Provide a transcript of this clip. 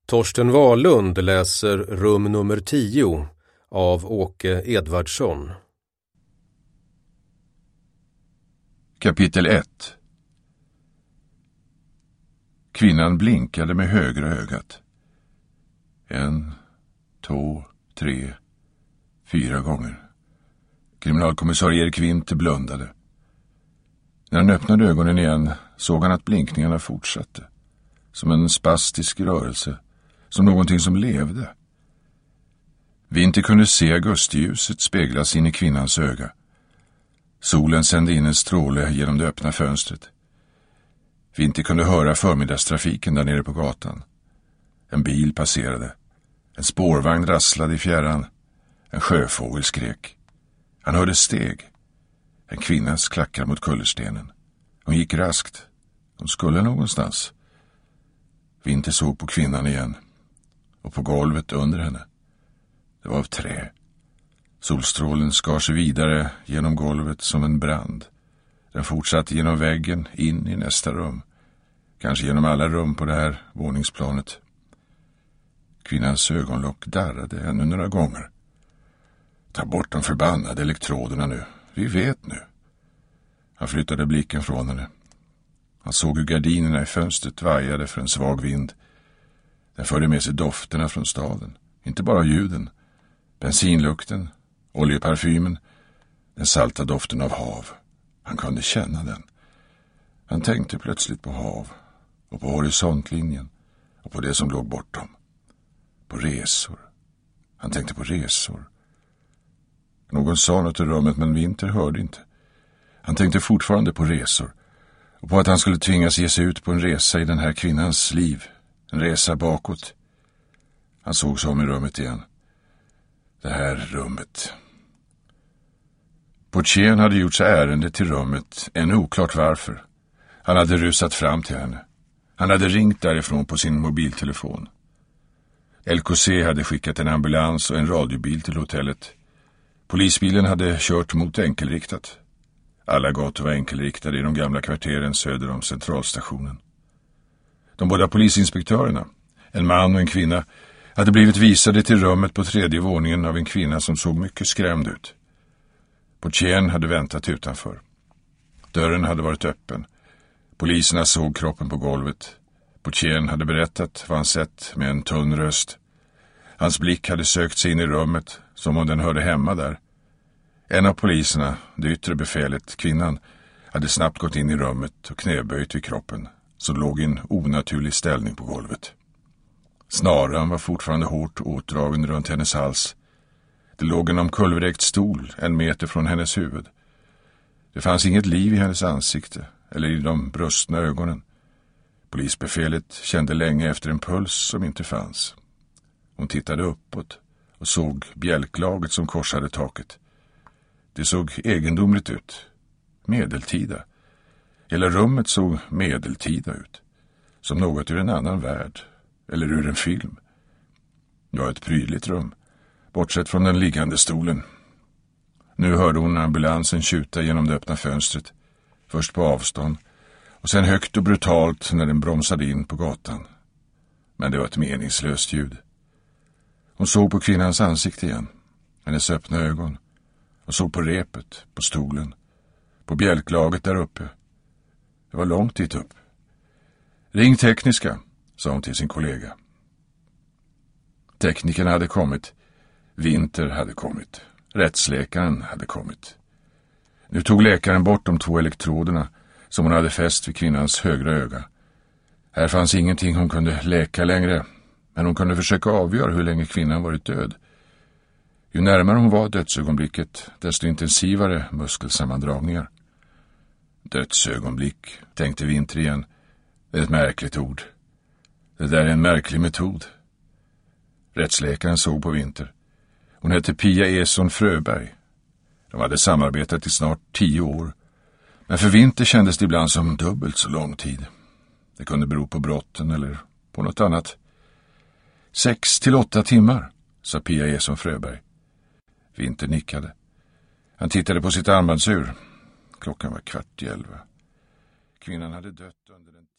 Torsten Wahlund läser rum nummer 10 av Åke Edvardsson. Kapitel 1. Kvinnan blinkade med högra ögat. 1, 2, 3, 4 gånger. Kriminalkommissarie Erik Winter blundade. När han öppnade ögonen igen såg han att blinkningarna fortsatte. Som en spastisk rörelse. Som någonting som levde. Winter kunde se augustiljuset speglas in i kvinnans öga. Solen sände in en stråle genom det öppna fönstret. Winter kunde höra förmiddagstrafiken där nere på gatan. En bil passerade. En spårvagn rasslade i fjärran. En sjöfågel skrek. Han hörde steg. En kvinnas klackar mot kullerstenen. Hon gick raskt. Hon skulle någonstans. Winter såg på kvinnan igen. Och på golvet under henne. Det var av trä. Solstrålen skar sig vidare genom golvet som en brand. Den fortsatte genom väggen in i nästa rum. Kanske genom alla rum på det här våningsplanet. Kvinnans ögonlock darrade ännu några gånger. Ta bort de förbannade elektroderna nu. Vi vet nu. Han flyttade blicken från henne. Han såg hur gardinerna i fönstret vajade för en svag vind. Den förde med sig dofterna från staden. Inte bara ljuden. Bensinlukten, oljeparfymen, den salta doften av hav. Han kunde känna den. Han tänkte plötsligt på hav och på horisontlinjen och på det som låg bortom. På resor. Han tänkte på resor. Någon sa något i rummet men Winter hörde inte. Han tänkte fortfarande på resor och på att han skulle tvingas ge sig ut på en resa i den här kvinnans liv. En resa bakåt. Han såg sig om i rummet igen. Det här rummet. Portieren hade gjort sig ärende till rummet, ännu oklart varför. Han hade rusat fram till henne. Han hade ringt därifrån på sin mobiltelefon. LKC hade skickat en ambulans och en radiobil till hotellet. Polisbilen hade kört mot enkelriktat. Alla gator var enkelriktade i de gamla kvarteren söder om centralstationen. De båda polisinspektörerna, en man och en kvinna, hade blivit visade till rummet på 3:e våningen av en kvinna som såg mycket skrämd ut. Portieren hade väntat utanför. Dörren hade varit öppen. Poliserna såg kroppen på golvet. Portieren hade berättat vad han sett med en tunn röst. Hans blick hade sökt sig in i rummet som om den hörde hemma där. En av poliserna, det yttre befälet, kvinnan, hade snabbt gått in i rummet och knäböjt vid kroppen som låg i en onaturlig ställning på golvet. Snaran var fortfarande hårt åtdragen runt hennes hals. Det låg en omkullvräkt stol 1 meter från hennes huvud. Det fanns inget liv i hennes ansikte eller i de brustna ögonen. Polisbefälet kände länge efter en puls som inte fanns. Hon tittade uppåt och såg bjälklaget som korsade taket. Det såg egendomligt ut. Medeltida. Hela rummet såg medeltida ut. Som något ur en annan värld. Eller ur en film. Det var ett prydligt rum. Bortsett från den liggande stolen. Nu hörde hon ambulansen tjuta genom det öppna fönstret. Först på avstånd. Och sen högt och brutalt när den bromsade in på gatan. Men det var ett meningslöst ljud. Hon såg på kvinnans ansikte igen. Hennes öppna ögon. Och såg på repet, på stolen. På bjälklaget där uppe. Det var långt dit upp. Ring tekniska, sa hon till sin kollega. Teknikerna hade kommit. Winter hade kommit. Rättsläkaren hade kommit. Nu tog läkaren bort de 2 elektroderna som hon hade fäst vid kvinnans högra öga. Här fanns ingenting hon kunde läka längre, men hon kunde försöka avgöra hur länge kvinnan varit död. Ju närmare hon var dödsögonblicket, desto intensivare muskelsammandragningar. Dödsögonblick, tänkte Winter igen. Det är ett märkligt ord. Det där är en märklig metod. Rättsläkaren såg på Winter. Hon hette Pia Eson Fröberg. De hade samarbetat i snart 10 år. Men för Winter kändes det ibland som dubbelt så lång tid. Det kunde bero på brotten eller på något annat. 6 till 8 timmar, sa Pia Eson Fröberg. Winter nickade. Han tittade på sitt armbandsur. Klockan var 10:15. Kvinnan hade dött under den...